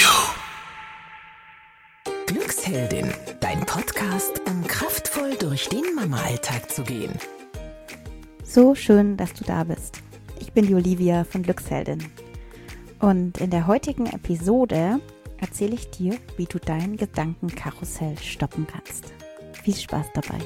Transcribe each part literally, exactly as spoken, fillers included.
Glücksheldin, dein Podcast, um kraftvoll durch den Mama-Alltag zu gehen. So schön, dass du da bist. Ich bin die Olivia von Glücksheldin. Und in der heutigen Episode erzähle ich dir, wie du dein Gedankenkarussell stoppen kannst. Viel Spaß dabei.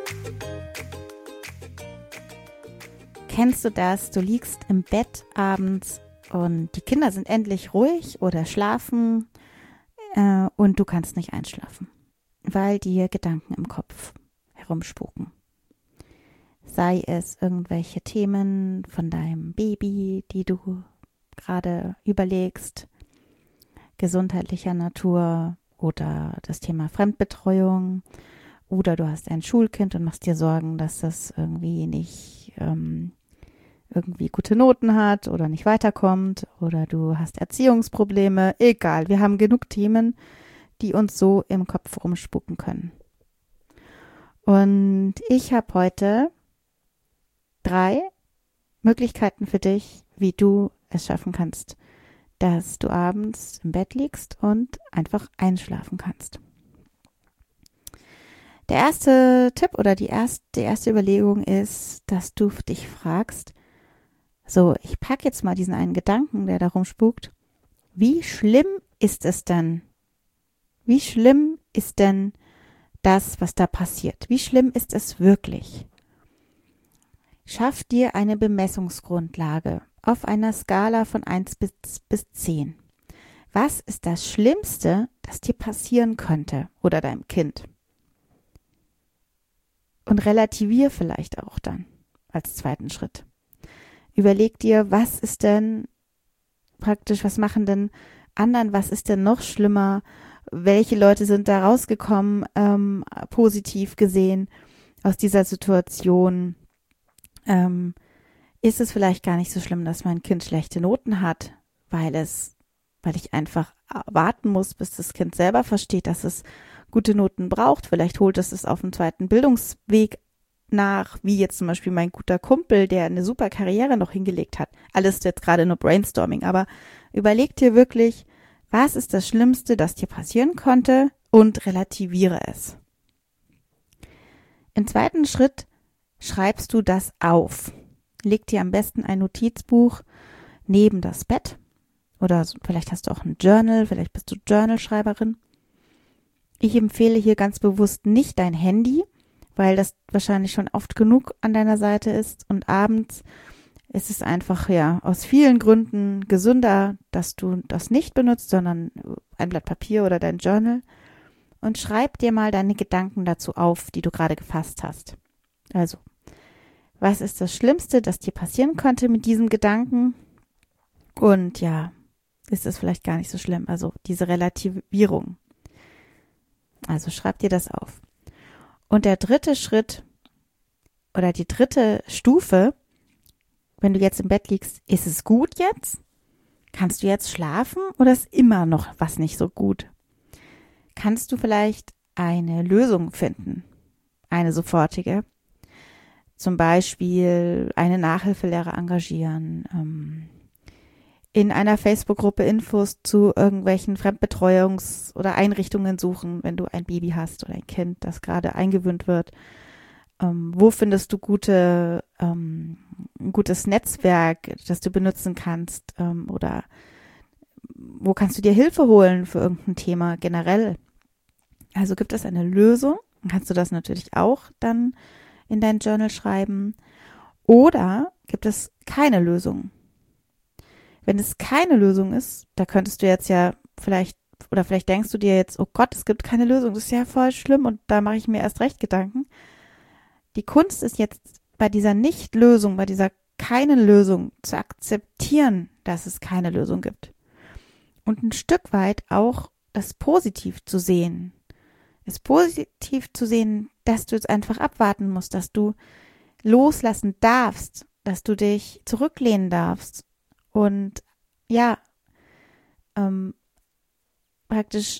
Kennst du das? Du liegst im Bett abends und die Kinder sind endlich ruhig oder schlafen äh, und du kannst nicht einschlafen, weil dir Gedanken im Kopf herumspuken. Sei es irgendwelche Themen von deinem Baby, die du gerade überlegst, gesundheitlicher Natur oder das Thema Fremdbetreuung, oder du hast ein Schulkind und machst dir Sorgen, dass das irgendwie nicht ähm, irgendwie gute Noten hat oder nicht weiterkommt, oder du hast Erziehungsprobleme. Egal, wir haben genug Themen, die uns so im Kopf rumspucken können. Und ich habe heute drei Möglichkeiten für dich, wie du es schaffen kannst, dass du abends im Bett liegst und einfach einschlafen kannst. Der erste Tipp oder die erste, die erste Überlegung ist, dass du dich fragst, so, ich packe jetzt mal diesen einen Gedanken, der da rumspukt. Wie schlimm ist es denn? Wie schlimm ist denn das, was da passiert? Wie schlimm ist es wirklich? Schaff dir eine Bemessungsgrundlage auf einer Skala von eins bis, bis zehn. Was ist das Schlimmste, das dir passieren könnte oder deinem Kind? Und relativier vielleicht auch dann als zweiten Schritt. Überleg dir, was ist denn praktisch, was machen denn anderen, was ist denn noch schlimmer? Welche Leute sind da rausgekommen, ähm, positiv gesehen aus dieser Situation? Ähm, ist es vielleicht gar nicht so schlimm, dass mein Kind schlechte Noten hat, weil es, weil ich einfach warten muss, bis das Kind selber versteht, dass es gute Noten braucht. Vielleicht holt es es auf dem zweiten Bildungsweg nach, wie jetzt zum Beispiel mein guter Kumpel, der eine super Karriere noch hingelegt hat. Alles jetzt gerade nur Brainstorming, aber überleg dir wirklich, was ist das Schlimmste, das dir passieren konnte, und relativiere es. Im zweiten Schritt schreibst du das auf. Leg dir am besten ein Notizbuch neben das Bett, oder vielleicht hast du auch ein Journal, vielleicht bist du Journalschreiberin. Ich empfehle hier ganz bewusst nicht dein Handy, weil das wahrscheinlich schon oft genug an deiner Seite ist, und abends ist es einfach ja aus vielen Gründen gesünder, dass du das nicht benutzt, sondern ein Blatt Papier oder dein Journal, und schreib dir mal deine Gedanken dazu auf, die du gerade gefasst hast. Also, was ist das Schlimmste, das dir passieren könnte mit diesem Gedanken? Und ja, ist es vielleicht gar nicht so schlimm, also diese Relativierung. Also schreib dir das auf. Und der dritte Schritt oder die dritte Stufe, wenn du jetzt im Bett liegst, ist es gut jetzt? Kannst du jetzt schlafen oder ist immer noch was nicht so gut? Kannst du vielleicht eine Lösung finden? Eine sofortige? Zum Beispiel eine Nachhilfelehrer engagieren, ähm, in einer Facebook-Gruppe Infos zu irgendwelchen Fremdbetreuungs- oder Einrichtungen suchen, wenn du ein Baby hast oder ein Kind, das gerade eingewöhnt wird. Ähm, wo findest du gute, ähm, ein gutes Netzwerk, das du benutzen kannst? Ähm, oder wo kannst du dir Hilfe holen für irgendein Thema generell? Also gibt es eine Lösung? Dann kannst du das natürlich auch dann in dein Journal schreiben. Oder gibt es keine Lösung? Wenn es keine Lösung ist, da könntest du jetzt ja vielleicht, oder vielleicht denkst du dir jetzt, oh Gott, es gibt keine Lösung, das ist ja voll schlimm und da mache ich mir erst recht Gedanken. Die Kunst ist jetzt bei dieser Nicht-Lösung, bei dieser keinen Lösung zu akzeptieren, dass es keine Lösung gibt. Und ein Stück weit auch das positiv zu sehen. Es positiv zu sehen, dass du jetzt einfach abwarten musst, dass du loslassen darfst, dass du dich zurücklehnen darfst. Und ja, ähm, praktisch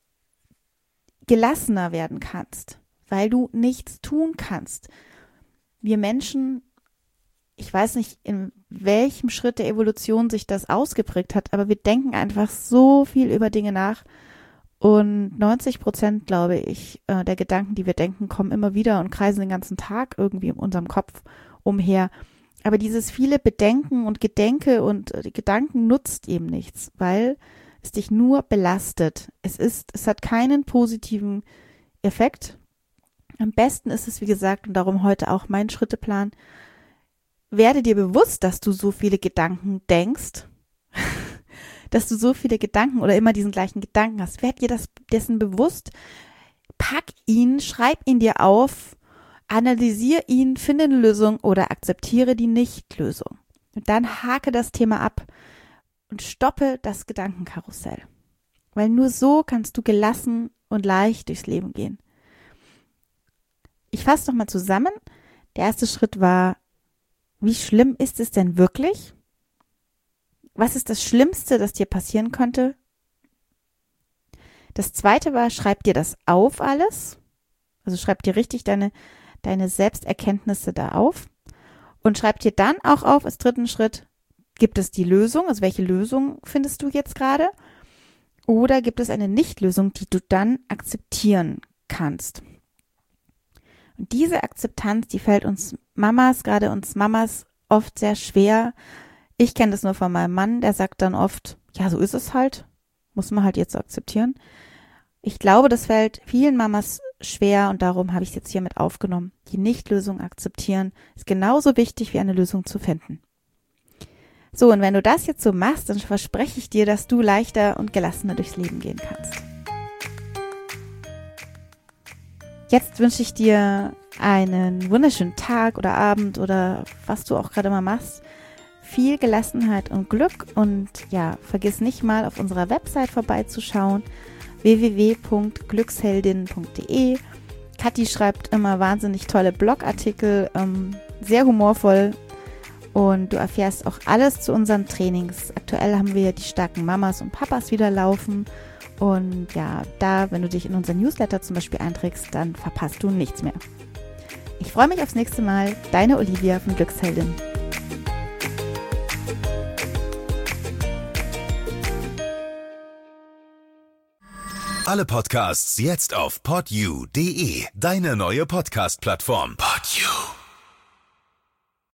gelassener werden kannst, weil du nichts tun kannst. Wir Menschen, ich weiß nicht, in welchem Schritt der Evolution sich das ausgeprägt hat, aber wir denken einfach so viel über Dinge nach und neunzig Prozent, glaube ich, der Gedanken, die wir denken, kommen immer wieder und kreisen den ganzen Tag irgendwie in unserem Kopf umher. Aber dieses viele Bedenken und Gedenke und die Gedanken nutzt eben nichts, weil es dich nur belastet. Es ist, es hat keinen positiven Effekt. Am besten ist es, wie gesagt, und darum heute auch mein Schritteplan, werde dir bewusst, dass du so viele Gedanken denkst, dass du so viele Gedanken oder immer diesen gleichen Gedanken hast. Werd dir das dessen bewusst, pack ihn, schreib ihn dir auf, analysiere ihn, finde eine Lösung oder akzeptiere die Nichtlösung. Und dann hake das Thema ab und stoppe das Gedankenkarussell. Weil nur so kannst du gelassen und leicht durchs Leben gehen. Ich fasse nochmal zusammen. Der erste Schritt war, wie schlimm ist es denn wirklich? Was ist das Schlimmste, das dir passieren könnte? Das zweite war, schreib dir das auf alles. Also schreib dir richtig deine, deine Selbsterkenntnisse da auf. Und schreib dir dann auch auf, als dritten Schritt, gibt es die Lösung? Also welche Lösung findest du jetzt gerade? Oder gibt es eine Nichtlösung, die du dann akzeptieren kannst? Und diese Akzeptanz, die fällt uns Mamas, gerade uns Mamas, oft sehr schwer. Ich kenne das nur von meinem Mann, der sagt dann oft, ja, so ist es halt, muss man halt jetzt so akzeptieren. Ich glaube, das fällt vielen Mamas schwer und darum habe ich es jetzt hier mit aufgenommen. Die Nichtlösung akzeptieren ist genauso wichtig wie eine Lösung zu finden. So, und wenn du das jetzt so machst, dann verspreche ich dir, dass du leichter und gelassener durchs Leben gehen kannst. Jetzt wünsche ich dir einen wunderschönen Tag oder Abend oder was du auch gerade mal machst. Viel Gelassenheit und Glück und ja, vergiss nicht mal auf unserer Website vorbeizuschauen, w w w punkt glücksheldin punkt d e. Kathi schreibt immer wahnsinnig tolle Blogartikel, ähm, sehr humorvoll und du erfährst auch alles zu unseren Trainings. Aktuell haben wir die starken Mamas und Papas wieder laufen. Und ja, da, wenn du dich in unseren Newsletter zum Beispiel einträgst, dann verpasst du nichts mehr. Ich freue mich aufs nächste Mal. Deine Olivia von Glücksheldin. Alle Podcasts jetzt auf podyou punkt de, deine neue Podcast-Plattform. Podyou.